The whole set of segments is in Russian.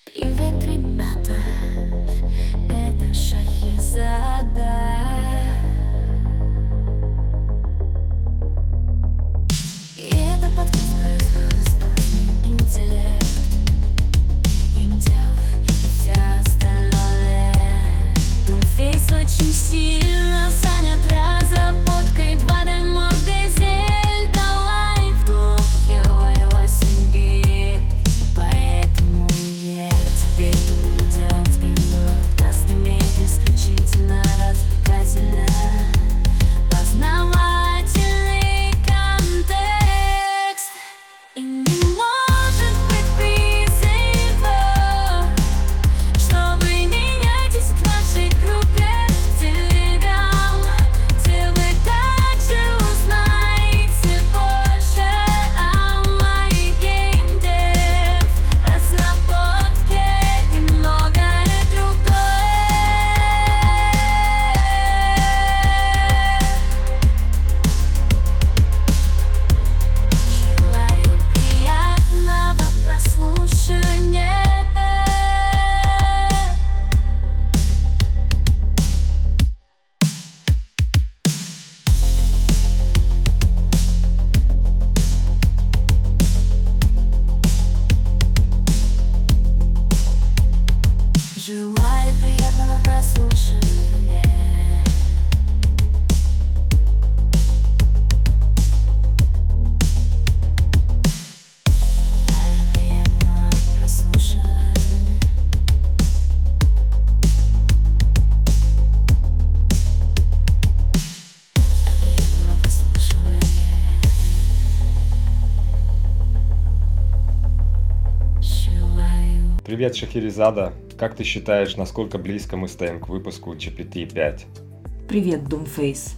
Привет, ребята, это Шахерзада. И это подкаст интеллект, Индиав и вся остальное. Фейс очень сильно занят разработкой 2D модель, давай в духе iOS и поэтому я теперь буду делать подкастами исключительно развлекательно. Познавательный контекст и не может быть призыва, чтобы меняйтесь в нашей группе Telegram, где вы также узнаете больше о моей геймдев, разработке и многое другое. Желаю приятного прослушивания. Желаю приятного прослушивания. Приятного прослушивания. Приятного прослушивания. Желаю. Привет, Шахерзада. Как ты считаешь, насколько близко мы стоим к выпуску GPT-5? Привет, Doomface.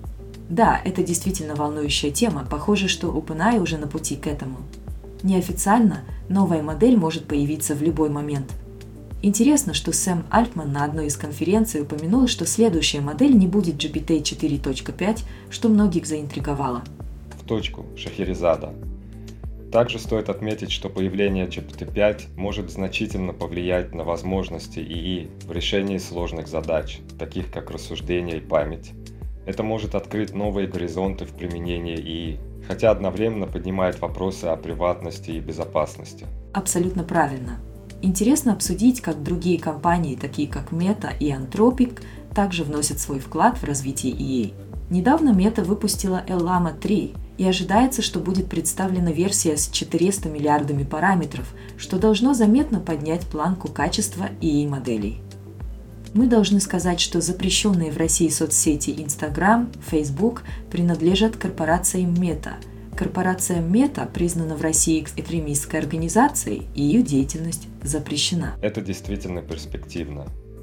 Да, это действительно волнующая тема. Похоже, что OpenAI уже на пути к этому. Неофициально новая модель может появиться в любой момент. Интересно, что Сэм Альтман на одной из конференций упомянул, что следующая модель не будет GPT 4.5, что многих заинтриговало. В точку, Шахерзада. Также стоит отметить, что появление GPT-5 может значительно повлиять на возможности ИИ в решении сложных задач, таких как рассуждение и память. Это может открыть новые горизонты в применении ИИ, хотя одновременно поднимает вопросы о приватности и безопасности. Абсолютно правильно. Интересно обсудить, как другие компании, такие как Meta и Anthropic, также вносят свой вклад в развитие ИИ. Недавно Meta выпустила Llama 3, и ожидается, что будет представлена версия с 400 миллиардами параметров, что должно заметно поднять планку качества ИИ-моделей. Мы должны сказать, что запрещенные в России соцсети Instagram, Facebook принадлежат корпорации Meta. Корпорация Meta признана в России экстремистской организацией, и ее деятельность запрещена. Это действительно перспективно.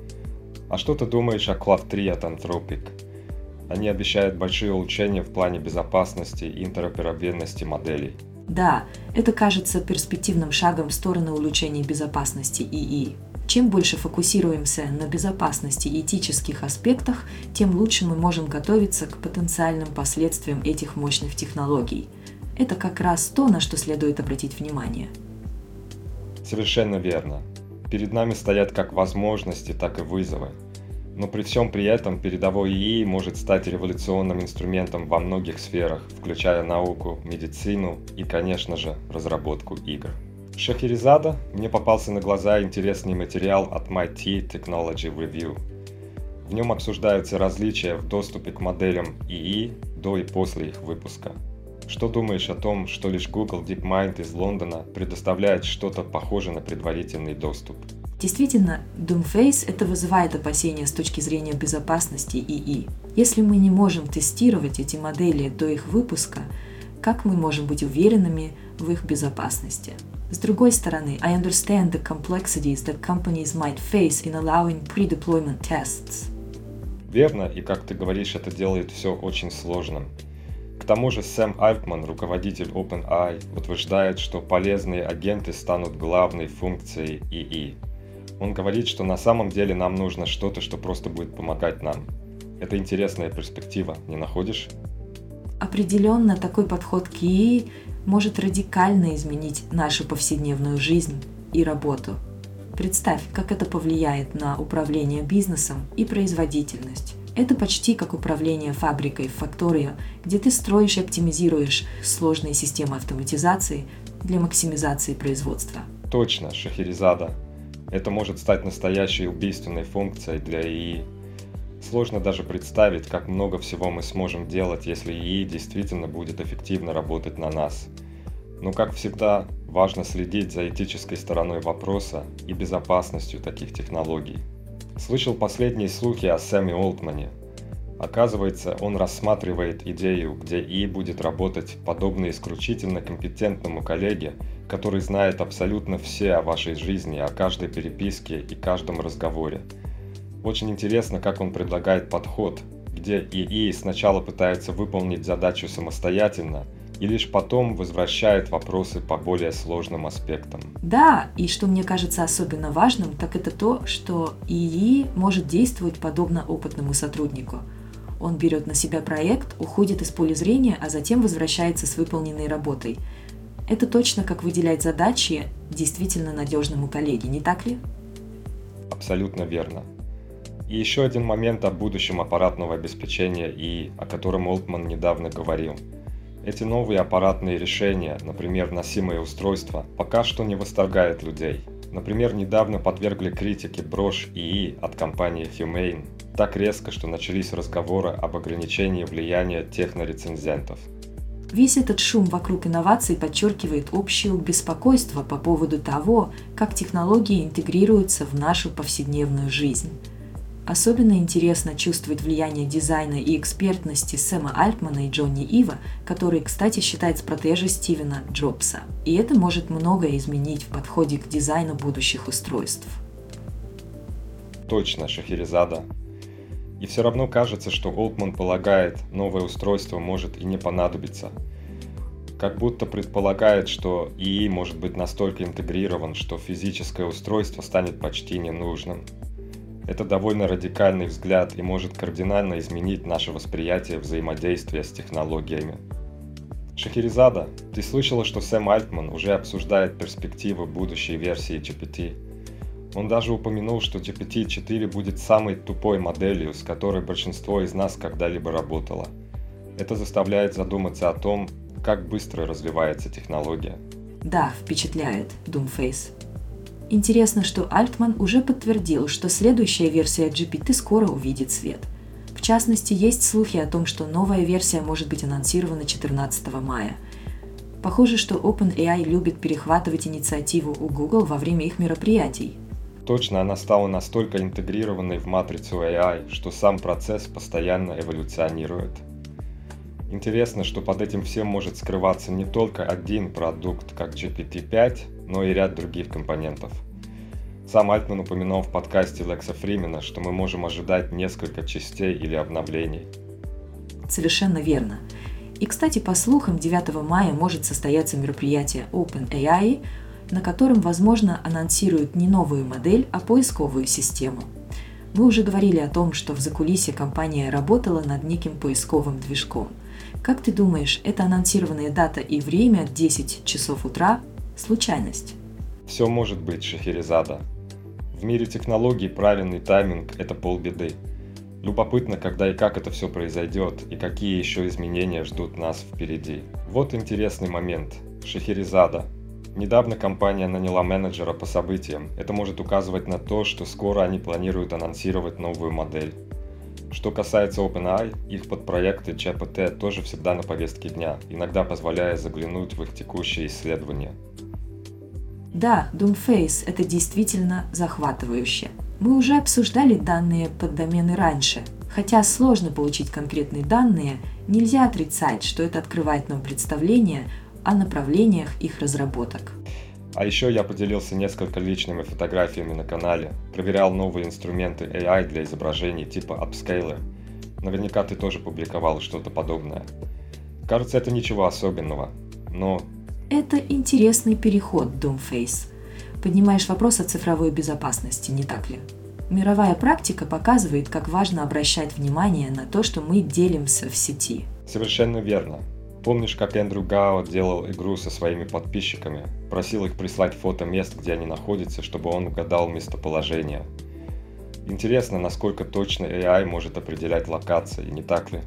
А что ты думаешь о Claude 3 от Anthropic? Они обещают большие улучшения в плане безопасности и интероперабельности моделей. Да, это кажется перспективным шагом в сторону улучшения безопасности ИИ. Чем больше фокусируемся на безопасности и этических аспектах, тем лучше мы можем готовиться к потенциальным последствиям этих мощных технологий. Это как раз то, на что следует обратить внимание. Совершенно верно. Перед нами стоят как возможности, так и вызовы. Но при всем при этом передовой ИИ может стать революционным инструментом во многих сферах, включая науку, медицину и, конечно же, разработку игр. Шахерзада, мне попался на глаза интересный материал от MIT Technology Review. В нем обсуждаются различия в доступе к моделям ИИ до и после их выпуска. Что думаешь о том, что лишь Google DeepMind из Лондона предоставляет что-то похожее на предварительный доступ? Действительно, Doomface это вызывает опасения с точки зрения безопасности ИИ. Если мы не можем тестировать эти модели до их выпуска, как мы можем быть уверенными в их безопасности? С другой стороны, I understand the complexities that companies might face in allowing pre-deployment tests. Верно, и как ты говоришь, это делает все очень сложным. К тому же Сэм Альтман, руководитель OpenAI, утверждает, что полезные агенты станут главной функцией ИИ. Он говорит, что на самом деле нам нужно что-то, что просто будет помогать нам. Это интересная перспектива, не находишь? Определенно, такой подход к ИИ может радикально изменить нашу повседневную жизнь и работу. Представь, как это повлияет на управление бизнесом и производительность. Это почти как управление фабрикой в Factorio, где ты строишь и оптимизируешь сложные системы автоматизации для максимизации производства. Точно, Шахерезада. Это может стать настоящей убийственной функцией для ИИ. Сложно даже представить, как много всего мы сможем делать, если ИИ действительно будет эффективно работать на нас. Но, как всегда, важно следить за этической стороной вопроса и безопасностью таких технологий. Слышал последние слухи о Сэме Олтмане. Оказывается, он рассматривает идею, где ИИ будет работать подобно исключительно компетентному коллеге, который знает абсолютно все о вашей жизни, о каждой переписке и каждом разговоре. Очень интересно, как он предлагает подход, где ИИ сначала пытается выполнить задачу самостоятельно, и лишь потом возвращает вопросы по более сложным аспектам. Да, и что мне кажется особенно важным, так это то, что ИИ может действовать подобно опытному сотруднику. Он берет на себя проект, уходит из поля зрения, а затем возвращается с выполненной работой. Это точно как выделять задачи действительно надежному коллеге, не так ли? Абсолютно верно. И еще один момент о будущем аппаратного обеспечения ИИ, о котором Олтман недавно говорил. Эти новые аппаратные решения, например, носимые устройства, пока что не восторгают людей. Например, недавно подвергли критике брошь ИИ от компании Humane так резко, что начались разговоры об ограничении влияния технорецензентов. Весь этот шум вокруг инноваций подчеркивает общее беспокойство по поводу того, как технологии интегрируются в нашу повседневную жизнь. Особенно интересно чувствовать влияние дизайна и экспертности Сэма Альтмана и Джонни Ива, который, кстати, считается протеже Стивена Джобса. И это может многое изменить в подходе к дизайну будущих устройств. Точно, Шахерезада. И все равно кажется, что Олтман полагает, новое устройство может и не понадобиться. Как будто предполагает, что ИИ может быть настолько интегрирован, что физическое устройство станет почти ненужным. Это довольно радикальный взгляд и может кардинально изменить наше восприятие взаимодействия с технологиями. Шахерезада, ты слышала, что Сэм Альтман уже обсуждает перспективы будущей версии GPT? Он даже упомянул, что GPT-4 будет самой тупой моделью, с которой большинство из нас когда-либо работало. Это заставляет задуматься о том, как быстро развивается технология. Да, впечатляет, Doomface. Интересно, что Альтман уже подтвердил, что следующая версия GPT скоро увидит свет. В частности, есть слухи о том, что новая версия может быть анонсирована 14 мая. Похоже, что OpenAI любит перехватывать инициативу у Google во время их мероприятий. Точно, она стала настолько интегрированной в матрицу AI, что сам процесс постоянно эволюционирует. Интересно, что под этим всем может скрываться не только один продукт, как GPT-5, но и ряд других компонентов. Сам Альтман упоминал в подкасте Лекса Фримена, что мы можем ожидать несколько частей или обновлений. Совершенно верно. И, кстати, по слухам, 9 мая может состояться мероприятие OpenAI, на котором, возможно, анонсируют не новую модель, а поисковую систему. Мы уже говорили о том, что в закулисье компания работала над неким поисковым движком. Как ты думаешь, эта анонсированная дата и время 10 часов утра – случайность? Все может быть, Шахерезада. В мире технологий правильный тайминг – это полбеды. Любопытно, когда и как это все произойдет, и какие еще изменения ждут нас впереди. Вот интересный момент. Шахерезада. Недавно компания наняла менеджера по событиям. Это может указывать на то, что скоро они планируют анонсировать новую модель. Что касается OpenAI, их подпроекты GPT тоже всегда на повестке дня, иногда позволяя заглянуть в их текущие исследования. Да, Doomface – это действительно захватывающе. Мы уже обсуждали данные поддомены раньше. Хотя сложно получить конкретные данные, нельзя отрицать, что это открывает нам представление о направлениях их разработок. А еще я поделился несколько личными фотографиями на канале, проверял новые инструменты AI для изображений типа Upscaler. Наверняка ты тоже публиковал что-то подобное. Кажется, это ничего особенного, но... Это интересный переход, Doomface. Поднимаешь вопрос о цифровой безопасности, не так ли? Мировая практика показывает, как важно обращать внимание на то, что мы делимся в сети. Совершенно верно. Помнишь, как Эндрю Гао делал игру со своими подписчиками? Просил их прислать фото мест, где они находятся, чтобы он угадал местоположение. Интересно, насколько точно AI может определять локации, не так ли?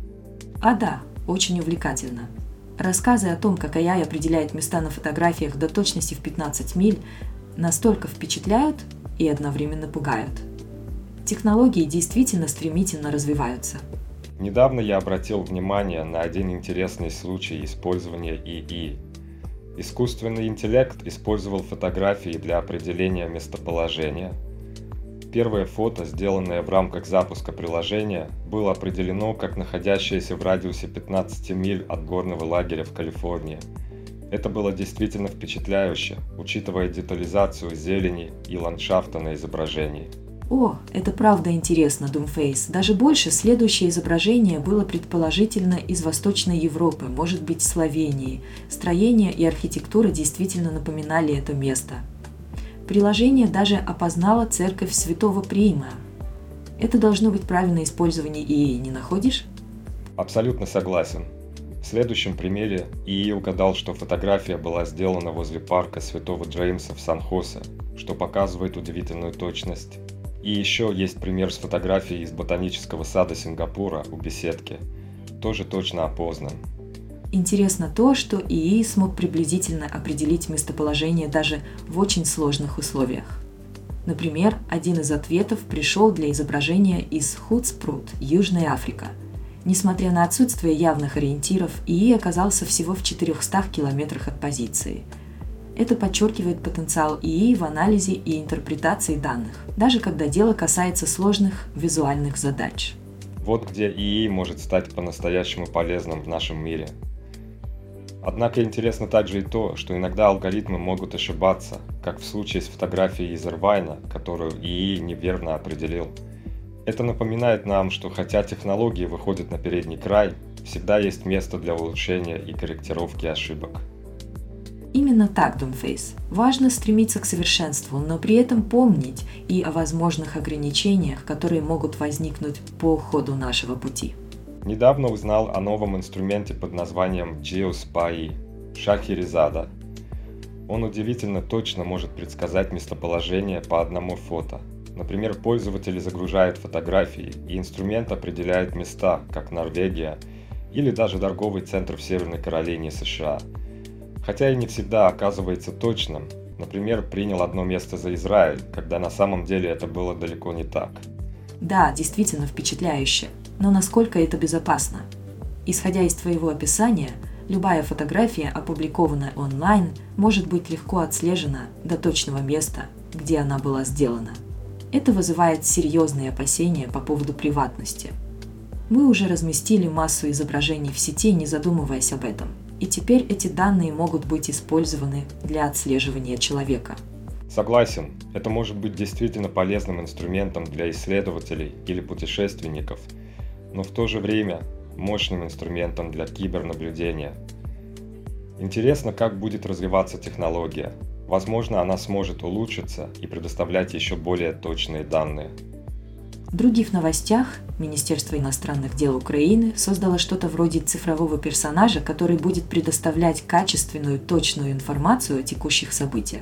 А да, очень увлекательно. Рассказы о том, как AI определяет места на фотографиях до точности в 15 миль, настолько впечатляют и одновременно пугают. Технологии действительно стремительно развиваются. Недавно я обратил внимание на один интересный случай использования ИИ. Искусственный интеллект использовал фотографии для определения местоположения. Первое фото, сделанное в рамках запуска приложения, было определено как находящееся в радиусе 15 миль от горного лагеря в Калифорнии. Это было действительно впечатляюще, учитывая детализацию зелени и ландшафта на изображении. О, это правда интересно, Doomface. Даже больше, следующее изображение было предположительно из Восточной Европы, может быть, Словении. Строение и архитектура действительно напоминали это место. Приложение даже опознало церковь Святого Приима. Это должно быть правильное использование ИИ, не находишь? Абсолютно согласен. В следующем примере ИИ угадал, что фотография была сделана возле парка Святого Джеймса в Сан-Хосе, что показывает удивительную точность. И еще есть пример с фотографией из ботанического сада Сингапура у беседки. Тоже точно опознан. Интересно то, что ИИ смог приблизительно определить местоположение даже в очень сложных условиях. Например, один из ответов пришел для изображения из Худспрут, Южная Африка. Несмотря на отсутствие явных ориентиров, ИИ оказался всего в 400 километрах от позиции. Это подчеркивает потенциал ИИ в анализе и интерпретации данных, даже когда дело касается сложных визуальных задач. Вот где ИИ может стать по-настоящему полезным в нашем мире. Однако интересно также и то, что иногда алгоритмы могут ошибаться, как в случае с фотографией из Ирвайна, которую ИИ неверно определил. Это напоминает нам, что хотя технологии выходят на передний край, всегда есть место для улучшения и корректировки ошибок. Именно так, Doomface. Важно стремиться к совершенству, но при этом помнить и о возможных ограничениях, которые могут возникнуть по ходу нашего пути. Недавно узнал о новом инструменте под названием Geospy Шахерезада. Он удивительно точно может предсказать местоположение по одному фото. Например, пользователь загружает фотографии, и инструмент определяет места, как Норвегия или даже торговый центр в Северной Каролине, США. Хотя и не всегда оказывается точным. Например, принял одно место за Израиль, когда на самом деле это было далеко не так. Да, действительно впечатляюще. Но насколько это безопасно? Исходя из твоего описания, любая фотография, опубликованная онлайн, может быть легко отслежена до точного места, где она была сделана. Это вызывает серьезные опасения по поводу приватности. Мы уже разместили массу изображений в сети, не задумываясь об этом. И теперь эти данные могут быть использованы для отслеживания человека. Согласен, это может быть действительно полезным инструментом для исследователей или путешественников, но в то же время мощным инструментом для кибернаблюдения. Интересно, как будет развиваться технология. Возможно, она сможет улучшиться и предоставлять еще более точные данные. В других новостях Министерство иностранных дел Украины создало что-то вроде цифрового персонажа, который будет предоставлять качественную, точную информацию о текущих событиях.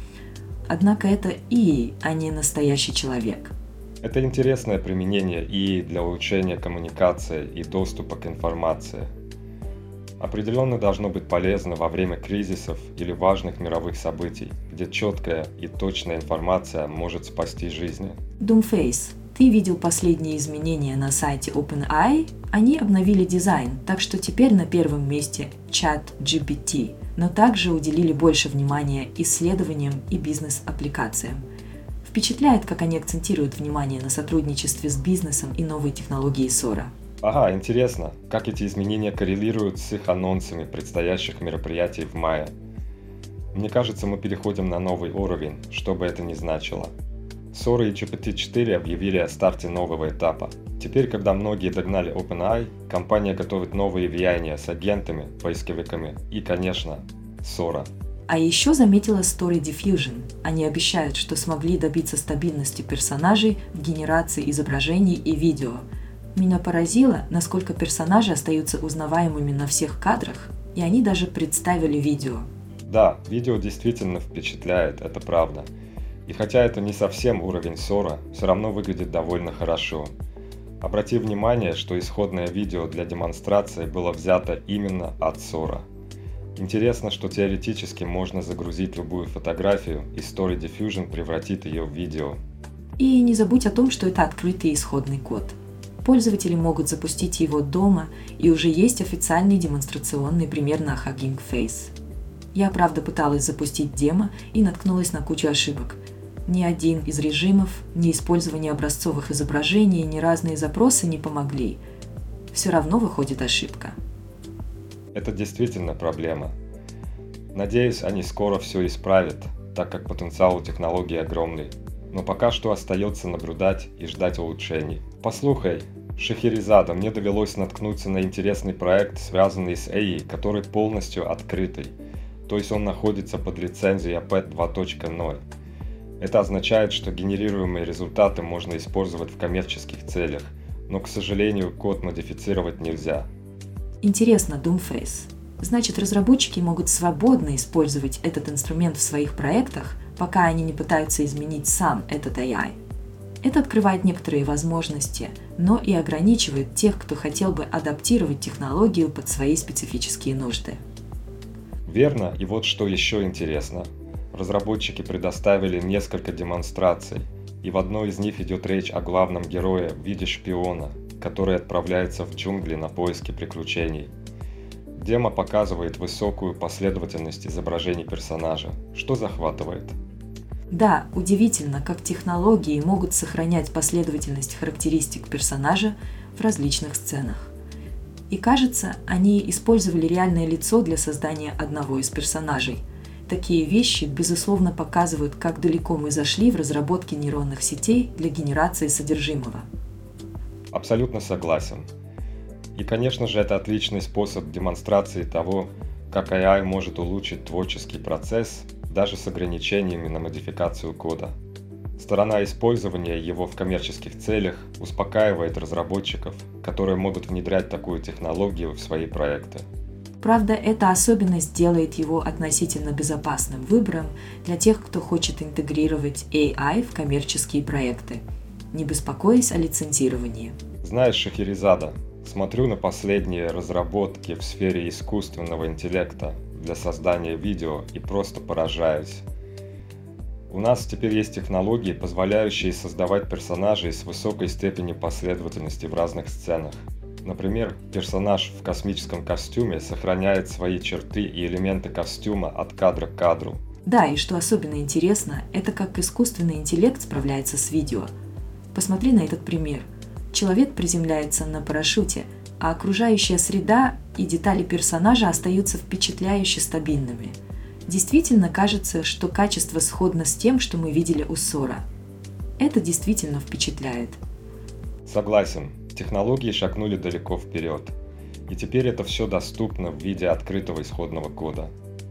Однако это ИИ, а не настоящий человек. Это интересное применение ИИ для улучшения коммуникации и доступа к информации. Определенно должно быть полезно во время кризисов или важных мировых событий, где четкая и точная информация может спасти жизни. Doomface. Ты видел последние изменения на сайте OpenAI? Они обновили дизайн, так что теперь на первом месте ChatGPT, но также уделили больше внимания исследованиям и бизнес-аппликациям. Впечатляет, как они акцентируют внимание на сотрудничестве с бизнесом и новой технологией Sora. Ага, интересно, как эти изменения коррелируют с их анонсами предстоящих мероприятий в мае. Мне кажется, мы переходим на новый уровень, что бы это ни значило. Sora и GPT-4 объявили о старте нового этапа. Теперь, когда многие догнали OpenAI, компания готовит новые влияния с агентами, поисковиками и, конечно, Sora. А еще заметила Story Diffusion. Они обещают, что смогли добиться стабильности персонажей в генерации изображений и видео. Меня поразило, насколько персонажи остаются узнаваемыми на всех кадрах, и они даже представили видео. Да, видео действительно впечатляет, это правда. И хотя это не совсем уровень Sora, все равно выглядит довольно хорошо. Обрати внимание, что исходное видео для демонстрации было взято именно от Sora. Интересно, что теоретически можно загрузить любую фотографию, и Story Diffusion превратит ее в видео. И не забудь о том, что это открытый исходный код. Пользователи могут запустить его дома, и уже есть официальный демонстрационный пример на Hugging Face. Я, правда, пыталась запустить демо и наткнулась на кучу ошибок. Ни один из режимов, ни использование образцовых изображений, ни разные запросы не помогли. Все равно выходит ошибка. Это действительно проблема. Надеюсь, они скоро все исправят, так как потенциал у технологии огромный. Но пока что остается наблюдать и ждать улучшений. Послушай, Шахерезада, мне довелось наткнуться на интересный проект, связанный с AI, который полностью открытый. То есть он находится под лицензией APET 2.0. Это означает, что генерируемые результаты можно использовать в коммерческих целях, но, к сожалению, код модифицировать нельзя. Интересно, Doomface. Значит, разработчики могут свободно использовать этот инструмент в своих проектах, пока они не пытаются изменить сам этот AI. Это открывает некоторые возможности, но и ограничивает тех, кто хотел бы адаптировать технологию под свои специфические нужды. Верно, и вот что еще интересно. Разработчики предоставили несколько демонстраций, и в одной из них идет речь о главном герое в виде шпиона, который отправляется в джунгли на поиски приключений. Демо показывает высокую последовательность изображений персонажа, что захватывает. Да, удивительно, как технологии могут сохранять последовательность характеристик персонажа в различных сценах. И кажется, они использовали реальное лицо для создания одного из персонажей. Такие вещи, безусловно, показывают, как далеко мы зашли в разработке нейронных сетей для генерации содержимого. Абсолютно согласен. И, конечно же, это отличный способ демонстрации того, как AI может улучшить творческий процесс, даже с ограничениями на модификацию кода. Сторона использования его в коммерческих целях успокаивает разработчиков, которые могут внедрять такую технологию в свои проекты. Правда, эта особенность делает его относительно безопасным выбором для тех, кто хочет интегрировать AI в коммерческие проекты, не беспокоясь о лицензировании. Знаешь, Шахерезада, смотрю на последние разработки в сфере искусственного интеллекта для создания видео и просто поражаюсь. У нас теперь есть технологии, позволяющие создавать персонажей с высокой степенью последовательности в разных сценах. Например, персонаж в космическом костюме сохраняет свои черты и элементы костюма от кадра к кадру. Да, и что особенно интересно, это как искусственный интеллект справляется с видео. Посмотри на этот пример. Человек приземляется на парашюте, а окружающая среда и детали персонажа остаются впечатляюще стабильными. Действительно кажется, что качество сходно с тем, что мы видели у Sora. Это действительно впечатляет. Согласен, технологии шагнули далеко вперед, и теперь это все доступно в виде открытого исходного кода.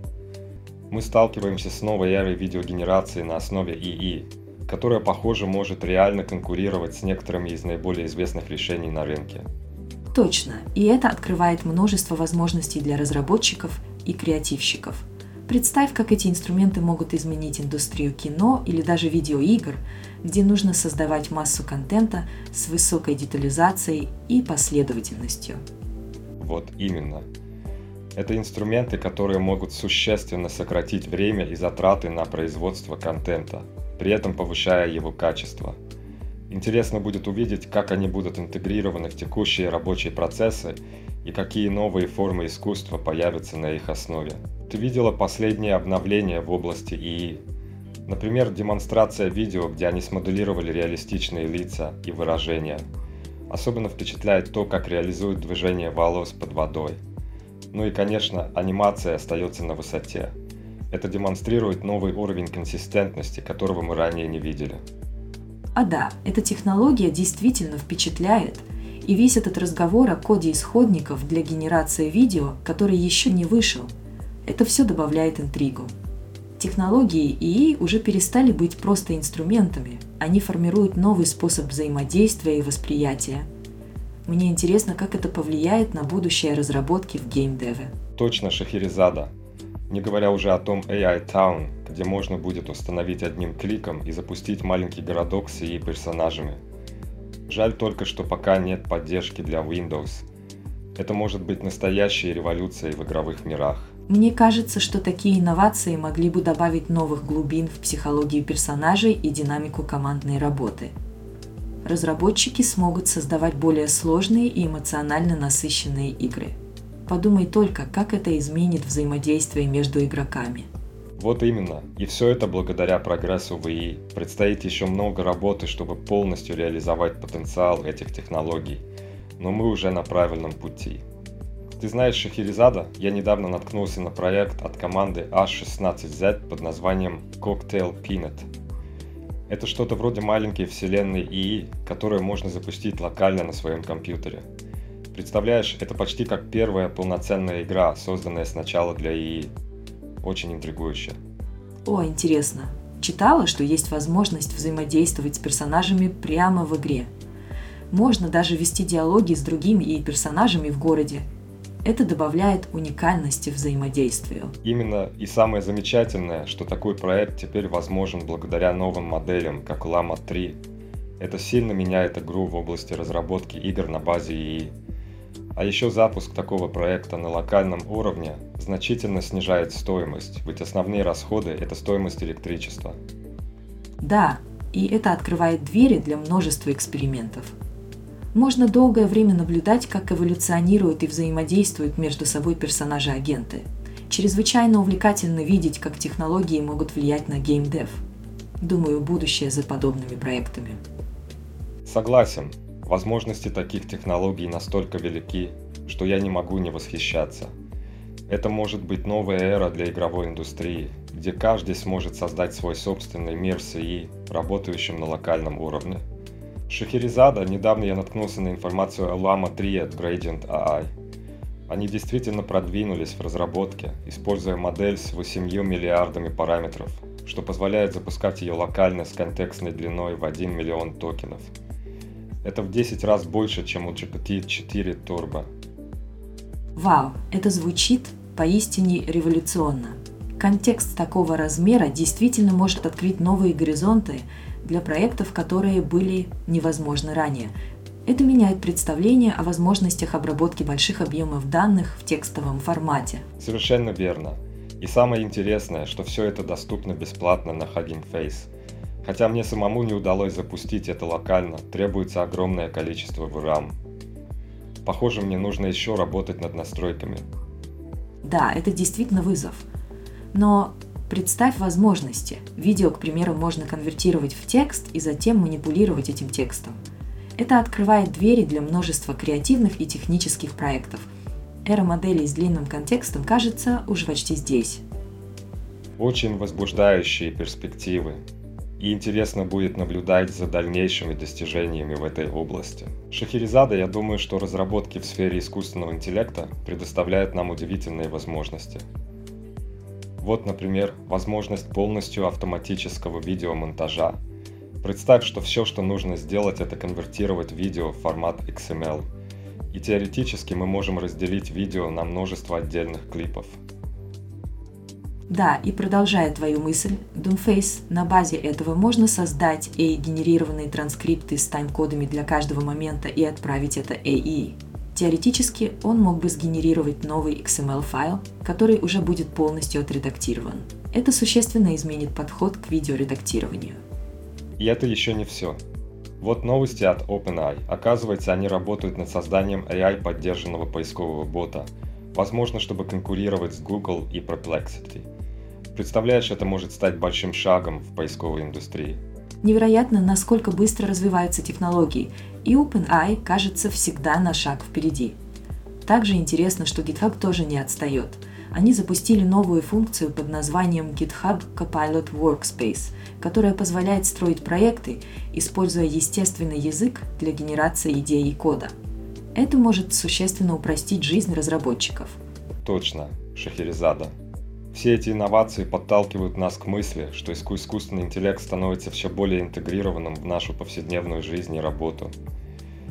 Мы сталкиваемся с новой эрой видеогенерации на основе ИИ, которая, похоже, может реально конкурировать с некоторыми из наиболее известных решений на рынке. Точно, и это открывает множество возможностей для разработчиков и креативщиков. Представь, как эти инструменты могут изменить индустрию кино или даже видеоигр, где нужно создавать массу контента с высокой детализацией и последовательностью. Вот именно. Это инструменты, которые могут существенно сократить время и затраты на производство контента, при этом повышая его качество. Интересно будет увидеть, как они будут интегрированы в текущие рабочие процессы и какие новые формы искусства появятся на их основе. Ты видела последние обновления в области ИИ? Например, демонстрация видео, где они смоделировали реалистичные лица и выражения. Особенно впечатляет то, как реализуют движение волос под водой. Ну и, конечно, анимация остается на высоте. Это демонстрирует новый уровень консистентности, которого мы ранее не видели. А да, эта технология действительно впечатляет, и весь этот разговор о коде исходников для генерации видео, который еще не вышел, это все добавляет интригу. Технологии ИИ уже перестали быть просто инструментами, они формируют новый способ взаимодействия и восприятия. Мне интересно, как это повлияет на будущее разработки в геймдеве. Точно, Шахерезада. Не говоря уже о том AI Town, где можно будет установить одним кликом и запустить маленький городок с AI персонажами. Жаль только, что пока нет поддержки для Windows. Это может быть настоящей революцией в игровых мирах. Мне кажется, что такие инновации могли бы добавить новых глубин в психологию персонажей и динамику командной работы. Разработчики смогут создавать более сложные и эмоционально насыщенные игры. Подумай только, как это изменит взаимодействие между игроками. Вот именно. И все это благодаря прогрессу в ИИ. Предстоит еще много работы, чтобы полностью реализовать потенциал этих технологий. Но мы уже на правильном пути. Ты знаешь, Шахерезада, я недавно наткнулся на проект от команды A16Z под названием Cocktail Peanut. Это что-то вроде маленькой вселенной ИИ, которую можно запустить локально на своем компьютере. Представляешь, это почти как первая полноценная игра, созданная сначала для ИИ. Очень интригующе. О, интересно. Читала, что есть возможность взаимодействовать с персонажами прямо в игре. Можно даже вести диалоги с другими ИИ-персонажами в городе. Это добавляет уникальности взаимодействию. Именно, и самое замечательное, что такой проект теперь возможен благодаря новым моделям, как Llama 3. Это сильно меняет игру в области разработки игр на базе ИИ. А еще запуск такого проекта на локальном уровне значительно снижает стоимость, ведь основные расходы – это стоимость электричества. Да, и это открывает двери для множества экспериментов. Можно долгое время наблюдать, как эволюционируют и взаимодействуют между собой персонажи-агенты. Чрезвычайно увлекательно видеть, как технологии могут влиять на геймдев. Думаю, будущее за подобными проектами. Согласен. Возможности таких технологий настолько велики, что я не могу не восхищаться. Это может быть новая эра для игровой индустрии, где каждый сможет создать свой собственный мир с ИИ, работающим на локальном уровне. Шахерезада, недавно я наткнулся на информацию о Llama 3 от Gradient AI. Они действительно продвинулись в разработке, используя модель с 8 миллиардами параметров, что позволяет запускать ее локально с контекстной длиной в 1 миллион токенов. Это в 10 раз больше, чем у GPT-4 Turbo. Вау, это звучит поистине революционно. Контекст такого размера действительно может открыть новые горизонты для проектов, которые были невозможны ранее. Это меняет представление о возможностях обработки больших объемов данных в текстовом формате. Совершенно верно. И самое интересное, что все это доступно бесплатно на Hugging Face. Хотя мне самому не удалось запустить это локально, требуется огромное количество VRAM. Похоже, мне нужно еще работать над настройками. Да, это действительно вызов. Но представь возможности. Видео, к примеру, можно конвертировать в текст и затем манипулировать этим текстом. Это открывает двери для множества креативных и технических проектов. Эра моделей с длинным контекстом, кажется, уже почти здесь. Очень возбуждающие перспективы. И интересно будет наблюдать за дальнейшими достижениями в этой области. Шахерезада, я думаю, что разработки в сфере искусственного интеллекта предоставляют нам удивительные возможности. Вот, например, возможность полностью автоматического видеомонтажа. Представь, что все, что нужно сделать, это конвертировать видео в формат XML. И теоретически мы можем разделить видео на множество отдельных клипов. Да, и продолжая твою мысль, Doomface, на базе этого можно создать AI-генерированные транскрипты с тайм-кодами для каждого момента и отправить это AI. Теоретически он мог бы сгенерировать новый XML-файл, который уже будет полностью отредактирован. Это существенно изменит подход к видеоредактированию. И это еще не все. Вот новости от OpenAI. Оказывается, они работают над созданием AI-поддержанного поискового бота, возможно, чтобы конкурировать с Google и Perplexity. Представляешь, это может стать большим шагом в поисковой индустрии. Невероятно, насколько быстро развиваются технологии, и OpenAI, кажется, всегда на шаг впереди. Также интересно, что GitHub тоже не отстает. Они запустили новую функцию под названием GitHub Copilot Workspace, которая позволяет строить проекты, используя естественный язык для генерации идей и кода. Это может существенно упростить жизнь разработчиков. Точно, Шахерезада. Все эти инновации подталкивают нас к мысли, что искусственный интеллект становится все более интегрированным в нашу повседневную жизнь и работу.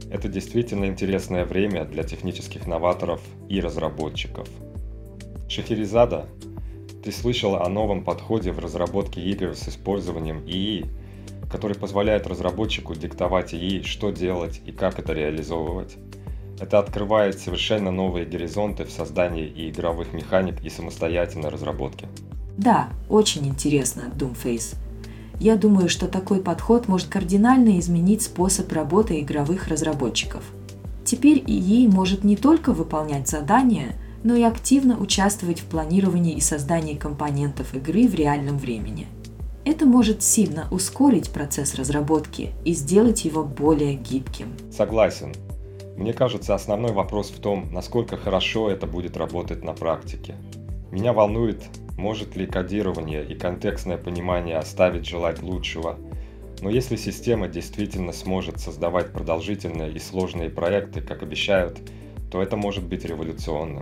Это действительно интересное время для технических новаторов и разработчиков. Шахерезада, ты слышала о новом подходе в разработке игр с использованием ИИ, который позволяет разработчику диктовать ИИ, что делать и как это реализовывать. Это открывает совершенно новые горизонты в создании и игровых механик, и самостоятельной разработке. Да, очень интересно, Doomface. Я думаю, что такой подход может кардинально изменить способ работы игровых разработчиков. Теперь ИИ может не только выполнять задания, но и активно участвовать в планировании и создании компонентов игры в реальном времени. Это может сильно ускорить процесс разработки и сделать его более гибким. Согласен. Мне кажется, основной вопрос в том, насколько хорошо это будет работать на практике. Меня волнует, может ли кодирование и контекстное понимание оставить желать лучшего. Но если система действительно сможет создавать продолжительные и сложные проекты, как обещают, то это может быть революционным.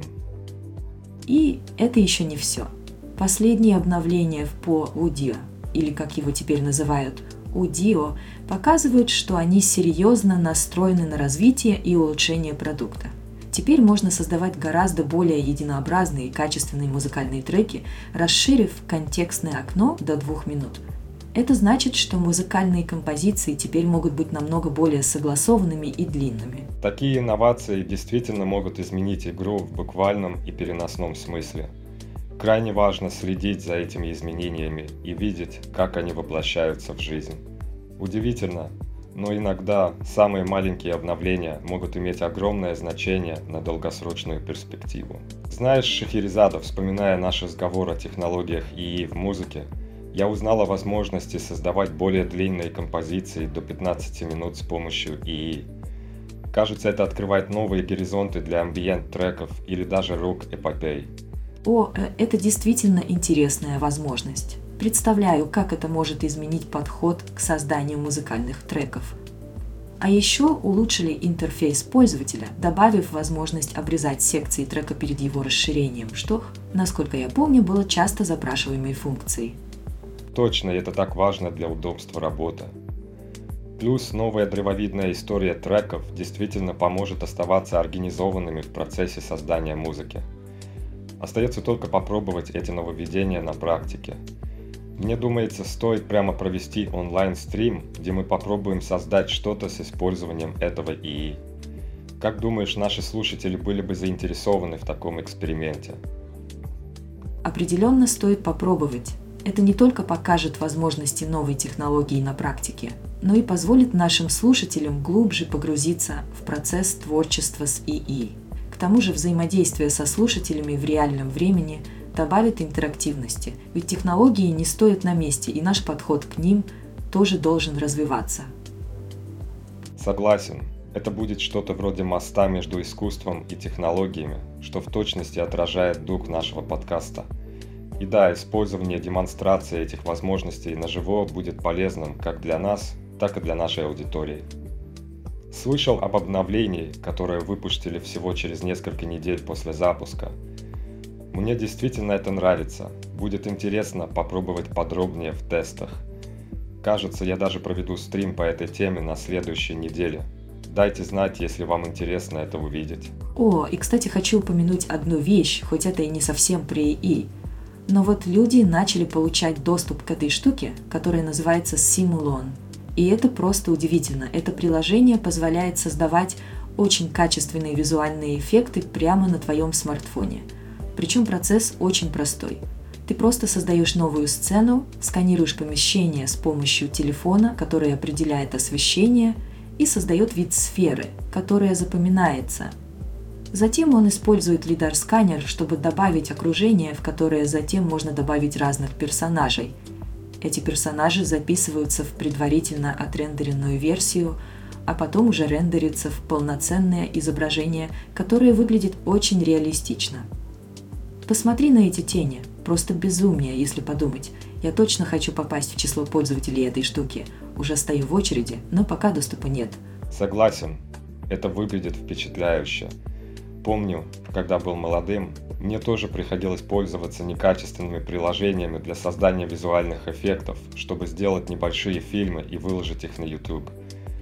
И это еще не все. Последние обновления в Udio, или как его теперь называют, Udio, показывают, что они серьезно настроены на развитие и улучшение продукта. Теперь можно создавать гораздо более единообразные и качественные музыкальные треки, расширив контекстное окно до 2 минут. Это значит, что музыкальные композиции теперь могут быть намного более согласованными и длинными. Такие инновации действительно могут изменить игру в буквальном и переносном смысле. Крайне важно следить за этими изменениями и видеть, как они воплощаются в жизнь. Удивительно, но иногда самые маленькие обновления могут иметь огромное значение на долгосрочную перспективу. Знаешь, Шахерезада, вспоминая наш разговор о технологиях ИИ в музыке, я узнал о возможности создавать более длинные композиции до 15 минут с помощью ИИ. Кажется, это открывает новые горизонты для амбиент-треков или даже рок-эпопей. Это действительно интересная возможность. Представляю, как это может изменить подход к созданию музыкальных треков. А еще улучшили интерфейс пользователя, добавив возможность обрезать секции трека перед его расширением, что, насколько я помню, было часто запрашиваемой функцией. Точно, это так важно для удобства работы. Плюс новая древовидная история треков действительно поможет оставаться организованными в процессе создания музыки. Остается только попробовать эти нововведения на практике. Мне думается, стоит прямо провести онлайн-стрим, где мы попробуем создать что-то с использованием этого ИИ. Как думаешь, наши слушатели были бы заинтересованы в таком эксперименте? Определенно стоит попробовать. Это не только покажет возможности новой технологии на практике, но и позволит нашим слушателям глубже погрузиться в процесс творчества с ИИ. К тому же взаимодействие со слушателями в реальном времени добавит интерактивности, ведь технологии не стоят на месте, и наш подход к ним тоже должен развиваться. Согласен, это будет что-то вроде моста между искусством и технологиями, что в точности отражает дух нашего подкаста. И да, использование демонстрации этих возможностей наживо будет полезным как для нас, так и для нашей аудитории. Слышал об обновлении, которое выпустили всего через несколько недель после запуска. Мне действительно это нравится. Будет интересно попробовать подробнее в тестах. Кажется, я даже проведу стрим по этой теме на следующей неделе. Дайте знать, если вам интересно это увидеть. И, кстати, хочу упомянуть одну вещь, хоть это и не совсем про ИИ. Но вот люди начали получать доступ к этой штуке, которая называется Simulon. И это просто удивительно. Это приложение позволяет создавать очень качественные визуальные эффекты прямо на твоем смартфоне. Причем процесс очень простой. Ты просто создаешь новую сцену, сканируешь помещение с помощью телефона, который определяет освещение, и создает вид сферы, которая запоминается. Затем он использует лидар-сканер, чтобы добавить окружение, в которое затем можно добавить разных персонажей. Эти персонажи записываются в предварительно отрендеренную версию, а потом уже рендерится в полноценное изображение, которое выглядит очень реалистично. Посмотри на эти тени, просто безумие, если подумать. Я точно хочу попасть в число пользователей этой штуки. Уже стою в очереди, но пока доступа нет. Согласен, это выглядит впечатляюще. Помню, когда был молодым, мне тоже приходилось пользоваться некачественными приложениями для создания визуальных эффектов, чтобы сделать небольшие фильмы и выложить их на YouTube.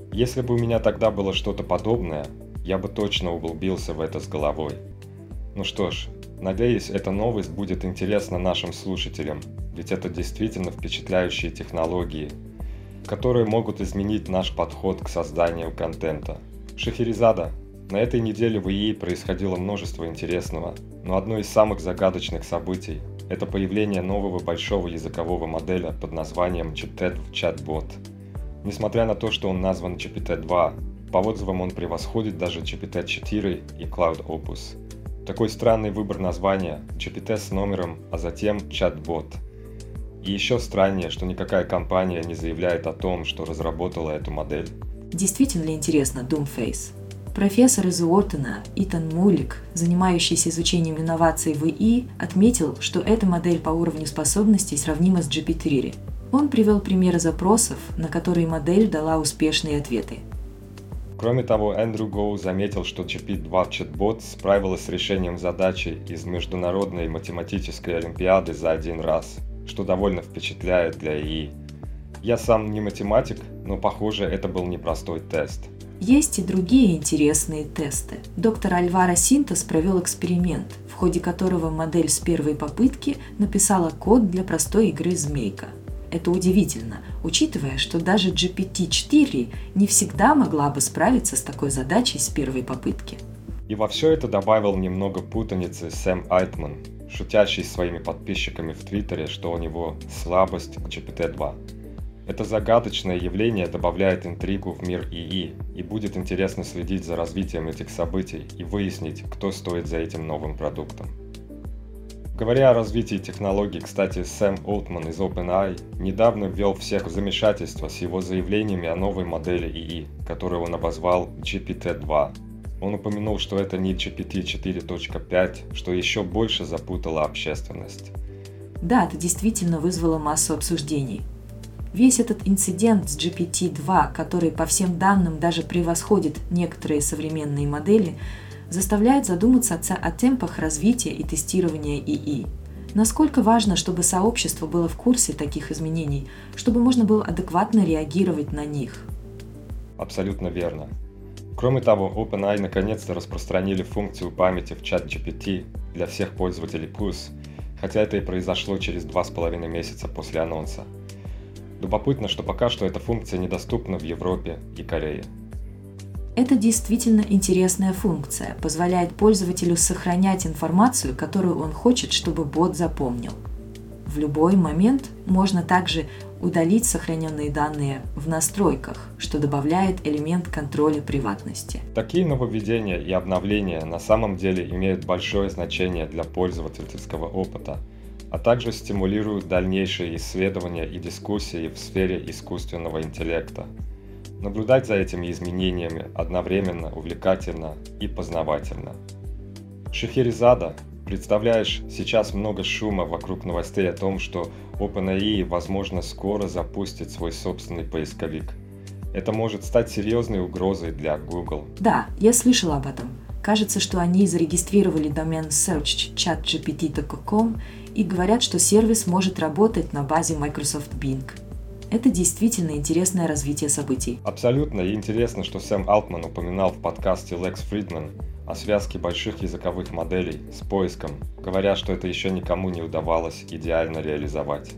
Если бы у меня тогда было что-то подобное, я бы точно углубился в это с головой. Ну что ж, надеюсь, эта новость будет интересна нашим слушателям, ведь это действительно впечатляющие технологии, которые могут изменить наш подход к созданию контента. Шахерезада, на этой неделе в ИИ происходило множество интересного, но одно из самых загадочных событий – это появление нового большого языкового моделя под названием GPT Chatbot. Несмотря на то, что он назван GPT-2, по отзывам он превосходит даже GPT-4 и Cloud Opus. Такой странный выбор названия – GPT с номером, а затем Chatbot. И еще страннее, что никакая компания не заявляет о том, что разработала эту модель. Действительно интересно, Doomface. Профессор из Уортона Итан Мулик, занимающийся изучением инноваций в ИИ, отметил, что эта модель по уровню способностей сравнима с GPT-4. Он привел примеры запросов, на которые модель дала успешные ответы. Кроме того, Эндрю Гоу заметил, что GPT-2 Chatbot справилась с решением задачи из Международной математической олимпиады за один раз, что довольно впечатляет для ИИ. Я сам не математик, но, похоже, это был непростой тест. Есть и другие интересные тесты. Доктор Альваро Синтос провел эксперимент, в ходе которого модель с первой попытки написала код для простой игры «Змейка». Это удивительно, учитывая, что даже GPT-4 не всегда могла бы справиться с такой задачей с первой попытки. И во все это добавил немного путаницы Сэм Альтман, шутящий с своими подписчиками в Твиттере, что у него слабость к GPT-2. Это загадочное явление добавляет интригу в мир ИИ, и будет интересно следить за развитием этих событий и выяснить, кто стоит за этим новым продуктом. Говоря о развитии технологий, кстати, Сэм Олтман из OpenAI недавно ввел всех в замешательство с его заявлениями о новой модели ИИ, которую он обозвал GPT-2. Он упомянул, что это не GPT 4.5, что еще больше запутало общественность. Да, это действительно вызвало массу обсуждений. Весь этот инцидент с GPT-2, который по всем данным даже превосходит некоторые современные модели, заставляет задуматься о темпах развития и тестирования ИИ. Насколько важно, чтобы сообщество было в курсе таких изменений, чтобы можно было адекватно реагировать на них. Абсолютно верно. Кроме того, OpenAI наконец-то распространили функцию памяти в ChatGPT для всех пользователей Plus, хотя это и произошло через 2,5 месяца после анонса. Любопытно, что пока что эта функция недоступна в Европе и Корее. Это действительно интересная функция, позволяет пользователю сохранять информацию, которую он хочет, чтобы бот запомнил. В любой момент можно также удалить сохраненные данные в настройках, что добавляет элемент контроля приватности. Такие нововведения и обновления на самом деле имеют большое значение для пользовательского опыта, а также стимулируют дальнейшие исследования и дискуссии в сфере искусственного интеллекта. Наблюдать за этими изменениями одновременно увлекательно и познавательно. Шахерезада, представляешь, сейчас много шума вокруг новостей о том, что OpenAI, возможно, скоро запустит свой собственный поисковик. Это может стать серьезной угрозой для Google. Да, я слышала об этом. Кажется, что они зарегистрировали домен search.chatgpt.com и говорят, что сервис может работать на базе Microsoft Bing. Это действительно интересное развитие событий. Абсолютно, и интересно, что Сэм Алтман упоминал в подкасте Lex Fridman о связке больших языковых моделей с поиском, говоря, что это еще никому не удавалось идеально реализовать.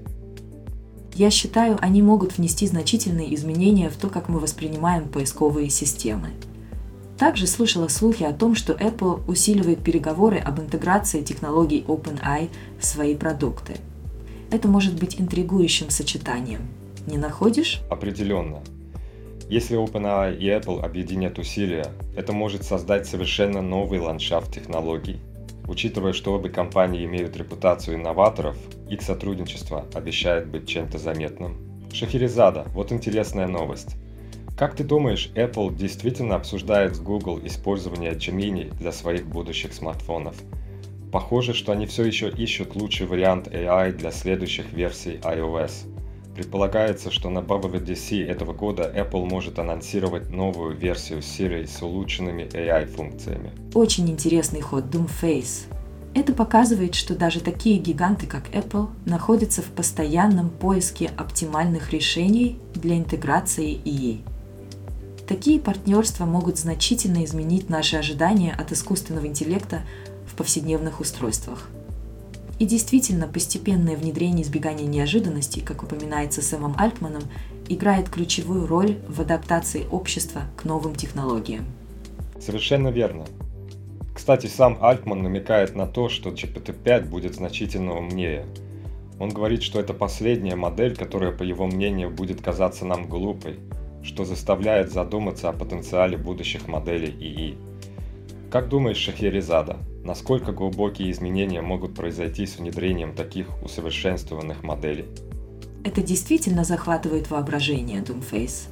Я считаю, они могут внести значительные изменения в то, как мы воспринимаем поисковые системы. Также слышала слухи о том, что Apple усиливает переговоры об интеграции технологий OpenAI в свои продукты. Это может быть интригующим сочетанием. Не находишь? Определенно. Если OpenAI и Apple объединят усилия, это может создать совершенно новый ландшафт технологий. Учитывая, что обе компании имеют репутацию инноваторов, их сотрудничество обещает быть чем-то заметным. Шахерезада, вот интересная новость. Как ты думаешь, Apple действительно обсуждает с Google использование Gemini для своих будущих смартфонов? Похоже, что они все еще ищут лучший вариант AI для следующих версий iOS. Предполагается, что на WWDC этого года Apple может анонсировать новую версию Siri с улучшенными AI-функциями. Очень интересный ход Doomface. Это показывает, что даже такие гиганты, как Apple, находятся в постоянном поиске оптимальных решений для интеграции ИИ. Такие партнерства могут значительно изменить наши ожидания от искусственного интеллекта в повседневных устройствах. И действительно, постепенное внедрение избегания неожиданностей, как упоминается Сэмом Альтманом, играет ключевую роль в адаптации общества к новым технологиям. Совершенно верно. Кстати, сам Альтман намекает на то, что GPT-5 будет значительно умнее. Он говорит, что это последняя модель, которая, по его мнению, будет казаться нам глупой, что заставляет задуматься о потенциале будущих моделей ИИ. Как думаешь, Шахерезада, насколько глубокие изменения могут произойти с внедрением таких усовершенствованных моделей? Это действительно захватывает воображение, Doomface.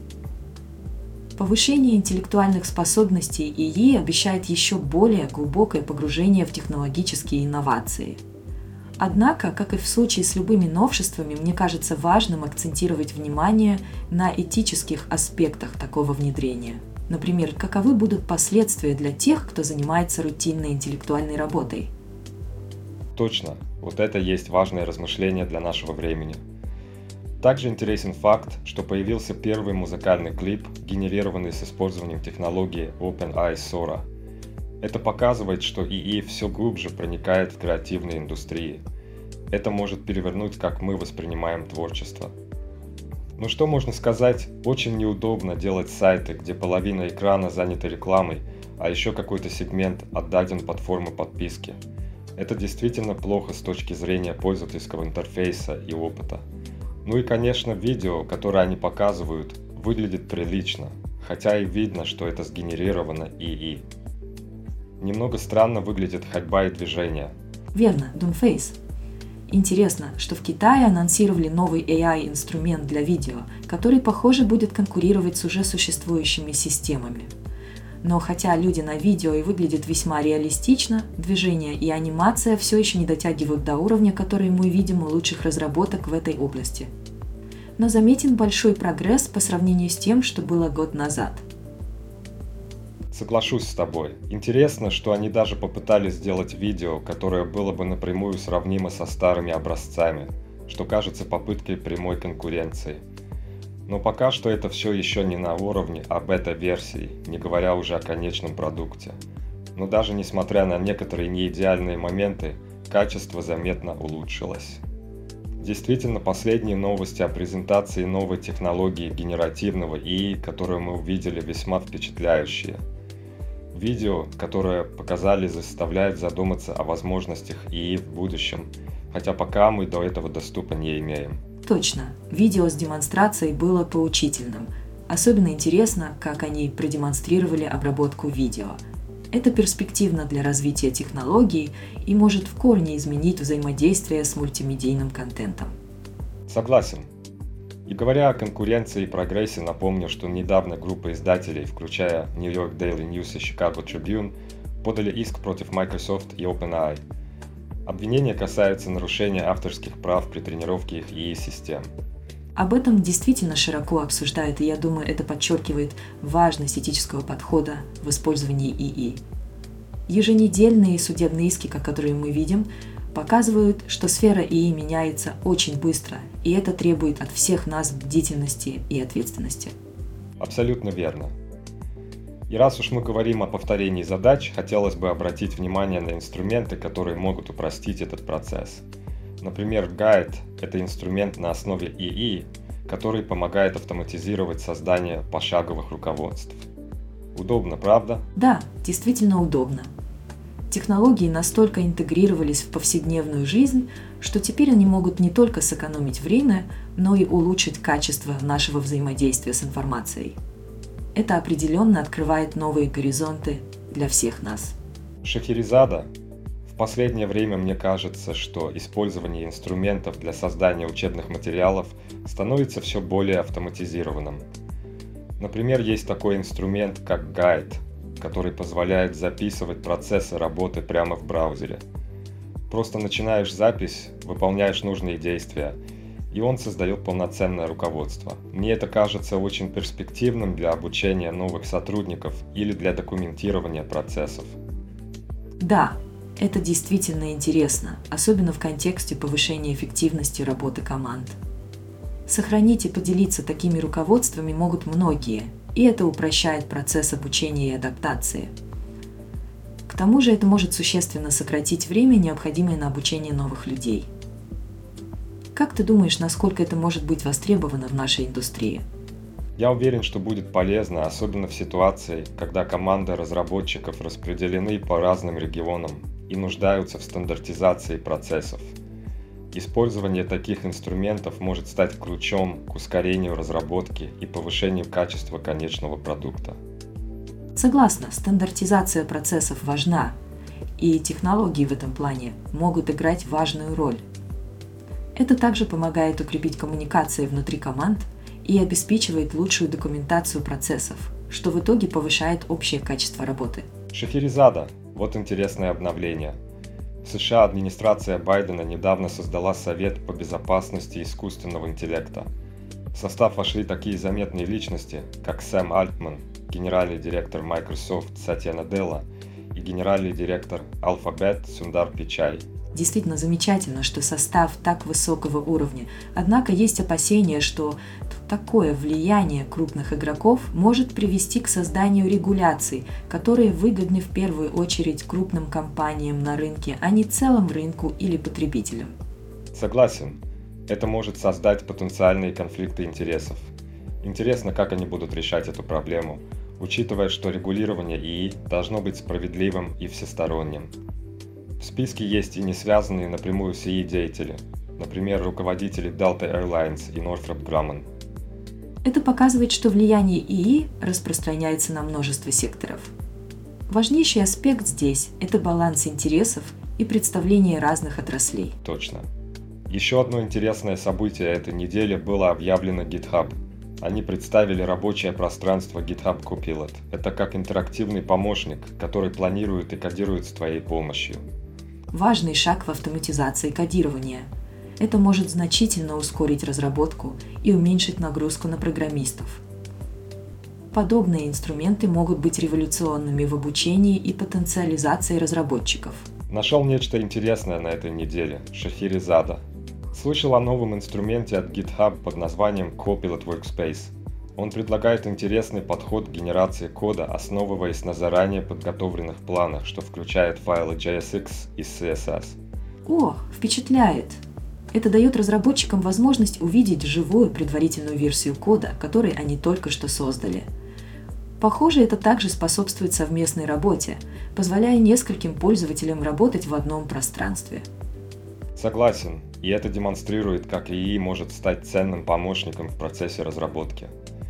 Повышение интеллектуальных способностей ИИ обещает еще более глубокое погружение в технологические инновации. Однако, как и в случае с любыми новшествами, мне кажется важным акцентировать внимание на этических аспектах такого внедрения. Например, каковы будут последствия для тех, кто занимается рутинной интеллектуальной работой? Точно, вот это есть важное размышление для нашего времени. Также интересен факт, что появился первый музыкальный клип, генерированный с использованием технологии OpenAI Sora. Это показывает, что ИИ все глубже проникает в креативные индустрии. Это может перевернуть, как мы воспринимаем творчество. Ну что можно сказать, очень неудобно делать сайты, где половина экрана занята рекламой, а еще какой-то сегмент отдаден под форму подписки. Это действительно плохо с точки зрения пользовательского интерфейса и опыта. Ну и, конечно, видео, которое они показывают, выглядит прилично, хотя и видно, что это сгенерировано ИИ. Немного странно выглядит ходьба и движение. Верно, Doomface. Интересно, что в Китае анонсировали новый AI-инструмент для видео, который, похоже, будет конкурировать с уже существующими системами. Но хотя люди на видео и выглядят весьма реалистично, движения и анимация все еще не дотягивают до уровня, который мы видим у лучших разработок в этой области. Но заметен большой прогресс по сравнению с тем, что было год назад. Соглашусь с тобой. Интересно, что они даже попытались сделать видео, которое было бы напрямую сравнимо со старыми образцами, что кажется попыткой прямой конкуренции. Но пока что это все еще не на уровне, а бета-версии, не говоря уже о конечном продукте. Но даже несмотря на некоторые неидеальные моменты, качество заметно улучшилось. Действительно, последние новости о презентации новой технологии генеративного ИИ, которую мы увидели, весьма впечатляющие. Видео, которое показали, заставляет задуматься о возможностях ИИ в будущем, хотя пока мы до этого доступа не имеем. Точно, видео с демонстрацией было поучительным. Особенно интересно, как они продемонстрировали обработку видео. Это перспективно для развития технологий и может в корне изменить взаимодействие с мультимедийным контентом. Согласен. И говоря о конкуренции и прогрессе, напомню, что недавно группа издателей, включая New York Daily News и Chicago Tribune, подали иск против Microsoft и OpenAI. Обвинения касаются нарушения авторских прав при тренировке их ИИ-систем. Об этом действительно широко обсуждают, и я думаю, это подчеркивает важность этического подхода в использовании ИИ. Еженедельные судебные иски, которые мы видим, показывают, что сфера ИИ меняется очень быстро, и это требует от всех нас бдительности и ответственности. Абсолютно верно. И раз уж мы говорим о повторении задач, хотелось бы обратить внимание на инструменты, которые могут упростить этот процесс. Например, Guide – это инструмент на основе ИИ, который помогает автоматизировать создание пошаговых руководств. Удобно, правда? Да, действительно удобно. Технологии настолько интегрировались в повседневную жизнь, что теперь они могут не только сэкономить время, но и улучшить качество нашего взаимодействия с информацией. Это определенно открывает новые горизонты для всех нас. Шахерезада, в последнее время мне кажется, что использование инструментов для создания учебных материалов становится все более автоматизированным. Например, есть такой инструмент, как Guide, который позволяет записывать процессы работы прямо в браузере. Просто начинаешь запись, выполняешь нужные действия, и он создает полноценное руководство. Мне это кажется очень перспективным для обучения новых сотрудников или для документирования процессов. Да, это действительно интересно, особенно в контексте повышения эффективности работы команд. Сохранить и поделиться такими руководствами могут многие, и это упрощает процесс обучения и адаптации. К тому же это может существенно сократить время, необходимое на обучение новых людей. Как ты думаешь, насколько это может быть востребовано в нашей индустрии? Я уверен, что будет полезно, особенно в ситуации, когда команды разработчиков распределены по разным регионам и нуждаются в стандартизации процессов. Использование таких инструментов может стать ключом к ускорению разработки и повышению качества конечного продукта. Согласна, стандартизация процессов важна, и технологии в этом плане могут играть важную роль. Это также помогает укрепить коммуникации внутри команд и обеспечивает лучшую документацию процессов, что в итоге повышает общее качество работы. Шахерезада – вот интересное обновление. В США администрация Байдена недавно создала Совет по безопасности искусственного интеллекта. В состав вошли такие заметные личности, как Сэм Альтман, генеральный директор Microsoft Сатья Наделла и генеральный директор Alphabet Сундар Пичай. Действительно замечательно, что состав так высокого уровня, однако есть опасения, что такое влияние крупных игроков может привести к созданию регуляций, которые выгодны в первую очередь крупным компаниям на рынке, а не целому рынку или потребителям. Согласен, это может создать потенциальные конфликты интересов. Интересно, как они будут решать эту проблему, учитывая, что регулирование ИИ должно быть справедливым и всесторонним. В списке есть и не связанные напрямую с ИИ деятели, например, руководители Delta Airlines и Northrop Grumman. Это показывает, что влияние ИИ распространяется на множество секторов. Важнейший аспект здесь – это баланс интересов и представление разных отраслей. Точно. Еще одно интересное событие этой недели было объявлено GitHub. Они представили рабочее пространство GitHub Copilot. Это как интерактивный помощник, который планирует и кодирует с твоей помощью. Важный шаг в автоматизации кодирования. Это может значительно ускорить разработку и уменьшить нагрузку на программистов. Подобные инструменты могут быть революционными в обучении и потенциализации разработчиков. Нашел нечто интересное на этой неделе – Шахерезада. Слышал о новом инструменте от GitHub под названием Copilot Workspace. Он предлагает интересный подход к генерации кода, основываясь на заранее подготовленных планах, что включает файлы JSX и CSS. О, впечатляет! Это дает разработчикам возможность увидеть живую предварительную версию кода, который они только что создали. Похоже, это также способствует совместной работе, позволяя нескольким пользователям работать в одном пространстве. Согласен, и это демонстрирует, как ИИ может стать ценным помощником в процессе разработки.